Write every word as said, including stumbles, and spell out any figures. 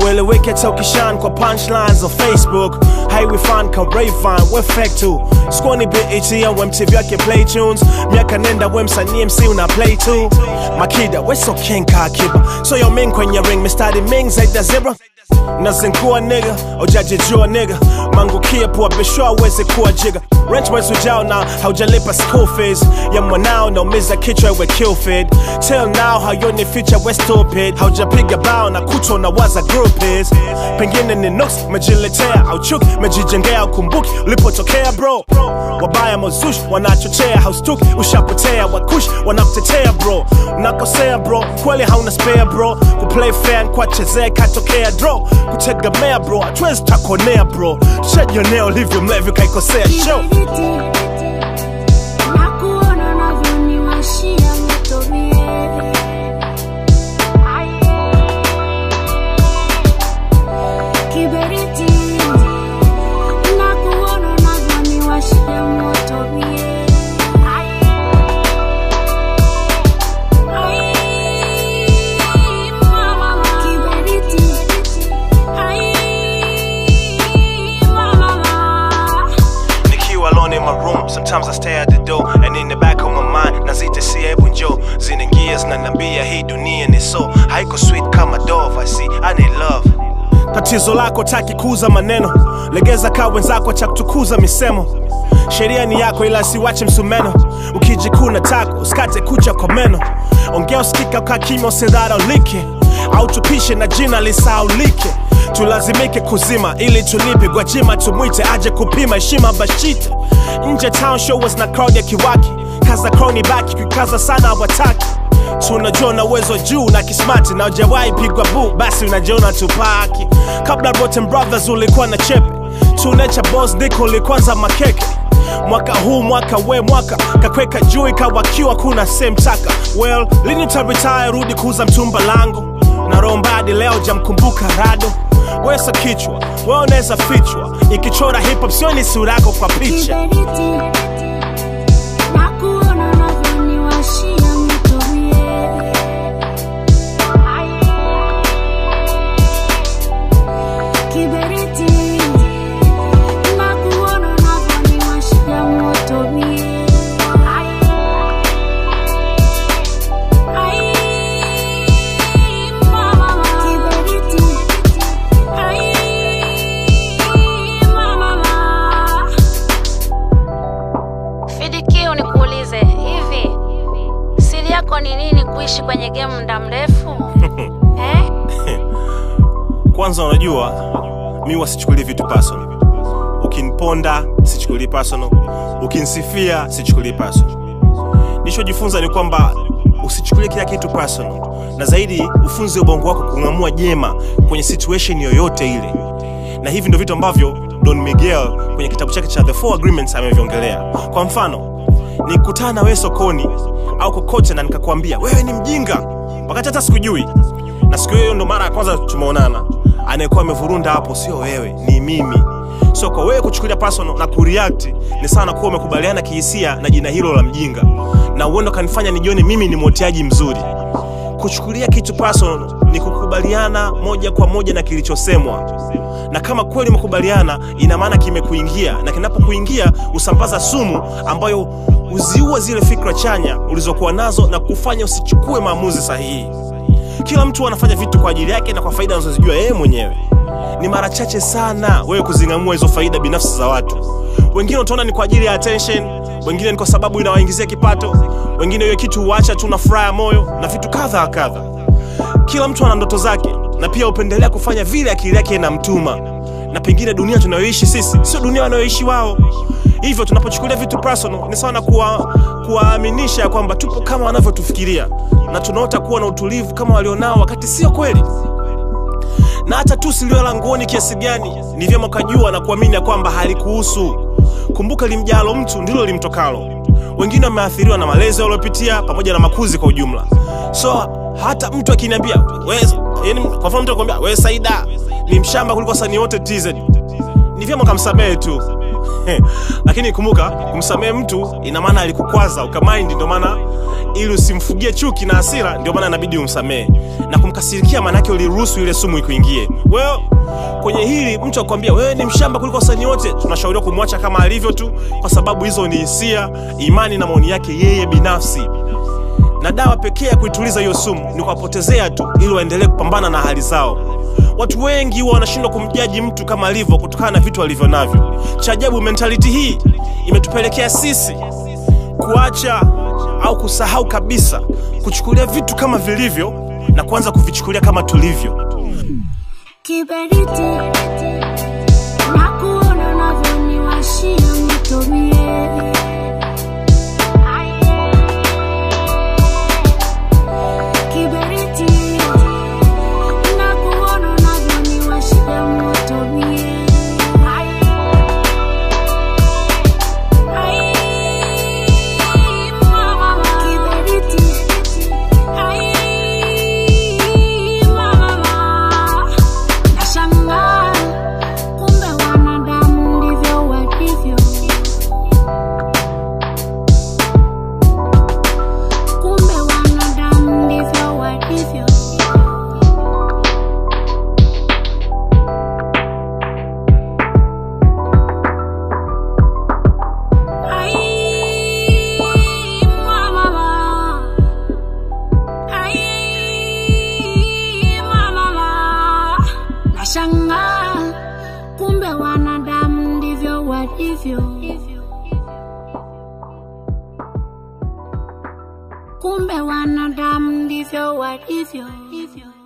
ueleweke tokishan kwa punchlines on Facebook. Hai we fan ka Rayvan we fake too. Squani B H ya we M T V yake play tunes. Miaka nenda we msanii M C una play too. Makida we so king ka kiba. So yo ming kwenye ring mistari ming zaidi ya zebra. Nazinkuwa nigga, ojaji jua nigga. Mangu kia puwa bishwa weze kuwa jiga. Rent mwezi ujao na haujalipa school fees. Ya mwanao na umiza kichwa we kill feed. Till now how you ni feature we stupid. Haujapiga bao na kuto na waza group is. Pengine ni nooks, mejiletea au chuki. Mejijengea ukumbuki, ulipotokea bro. Wabaya mozush, wanachochea haustuki. Ushapotea, wakush, wanakutetea bro. Unakosea bro, kweli hauna spare bro. Kuplay fair, kwa chezea katokea draw. Kutegemea bro, hatuwezi takonea bro. Tushajionea ulivyo mlevi kaikosea show. Nakuona unavyoniwashia moto mie. Kiberiti. Nakuona unavyoniwashia moto mie. In my room, sometimes I stay at the door, and in the back of my mind nazita si ebu njo zinaingia zinaniambia hii dunia ni so haiko sweet kama dove. I see I need love. Tatizo lako taki kuuza maneno, legeza ka wenzako cha kutukuza misemo. Sheria ni yako ila siwache msumeno, ukijikuna tako usikate kucha kwa meno. Ongea usikika ukakimya usidharaulike, au tupishe na jina lisaulike. Tulazimike kuzima ili tulipe Gwajima tumwite aje kupima heshima bashite. Nje town show was na crowd ya kiwaki. Kaza crowni baki kikaza sana wataki. Tunajona uwezo juu na kismati na ujawai pigwa buu basi unajiona tupaki. Kabla Rotten Brothers ulikuwa na chepe, tunecha boss diko ulikwanza makeke. Mwaka huu mwaka we mwaka kakweka juu ikawakiwa kuna same taka. Well, lini utaretire rudi kuuza mtumba langu. Na rombadi leo jamkumbuka rado. Wesa kichwa, wewe unaweza fichwa. Ikichora hip hop sio ni sura yako kwa picha. Nakuona unavyoniwashia moto mie. Kiberiti. Nakuona unavyoniwashia moto mie. Fidikio nikuulize, hivi siri yako ni nini kuishi kwenye game muda mrefu? Eh? Kwanza unajua mimi wasichukulie vitu personal. Ukiniponda sichukulie personal, ukinisifia sichukulie personal. Nishojifunza ni kwamba usichukulie kila kitu personal, na zaidi ufunze ubongo wako kung'amua jema kwenye situation yoyote ile. Na hivi ndio vitu ambavyo Don Miguel kwenye kitabu chake cha The Four Agreements ameviongelea. Kwa mfano, nikutana na wewe sokoni au kokote na nikakwambia wewe ni mjinga, wakati hata sikujui. Na siku hiyo ndo mara ya kwanza tumeonana. Anayekuwa amevurunda hapo sio wewe, ni mimi. So kwa wewe kuchukulia personal na kureact ni sana kuwa umekubaliana kihisia na jina hilo la mjinga. Na uendo kanifanya nijione mimi ni motiaji mzuri. Kuchukulia kitu personal ni kukubaliana moja kwa moja na kilichosemwa. Na kama kweli umekubaliana ina maana kimekuingia, na kinapokuingia usambaza sumu ambayo uziua zile fikra chanya ulizokuwa nazo na kufanya usichukue maamuzi sahihi. Kila mtu anafanya vitu kwa ajili yake na kwa faida anazojua yeye mwenyewe. Ni mara chache sana wewe kuzingamua hizo faida binafsi za watu. Wengine utaona ni kwa ajili ya attention, wengine ni kwa sababu inawaingizia kipato, wengine hiyo kitu huacha tu na furaha ya moyo na vitu kadha kadha. Kila mtu ana ndoto zake na pia upendelea kufanya vile akili yake inamtuma. Na pengine dunia tunayoishi sisi sio dunia wanayoishi wao. Hivyo tunapochukulia vitu personal ni sawa na kuwa kuwaaminisha kwamba tupo kama wanavyotufikiria na tunaota kuwa na utulivu kama walionao wakati sio kweli. Na hata tu silio langoni kiasi gani ni vyema kujua na kuamini kwamba halikuhusu. Kumbuka limjalo mtu ndilo limtokalo. Wengine wameathiriwa na malezi waliopitia pamoja na makuzi kwa ujumla. So hata mtu akiniambia wewe, yani kwa mfano mtu akwambia wewe Saida ni mshamba kuliko wasanii wote T Z, ni vyema kumsamehe tu. Lakini kumbuka, kumsamehe mtu ina maana alikukwaza, ukamind, ndio maana ili usimfugie chuki na hasira, ndio maana inabidi umsamehe. Na kumkasirikia maana yake uliruhusu ile sumu ikuingie. Wewe kwenye hili mtu akwambia wewe ni mshamba kuliko wasanii wote, tunashauriwa kumwacha kama alivyo tu, kwa sababu hizo ni hisia, imani na maoni yake yeye binafsi. Na dawa pekee ya kuituliza hiyo sumu ni kuwapotezea tu, ili waendelee kupambana na hali zao. Watu wengi huwa wanashindwa kumjaji mtu kama alivyo kutokana na vitu alivyo navyo. Cha ajabu, mentality hii imetupelekea sisi kuacha au kusahau kabisa kuchukulia vitu kama vilivyo na kuanza kuvichukulia kama tulivyo. Kiberiti na kuona unavyoniwashia moto mie. Kiberiti na kuona unavyoniwashia moto mie. Nashangaa kumbe wanadamu ndivyo walivyo. Kumbe wanadamu ndivyo walivyo.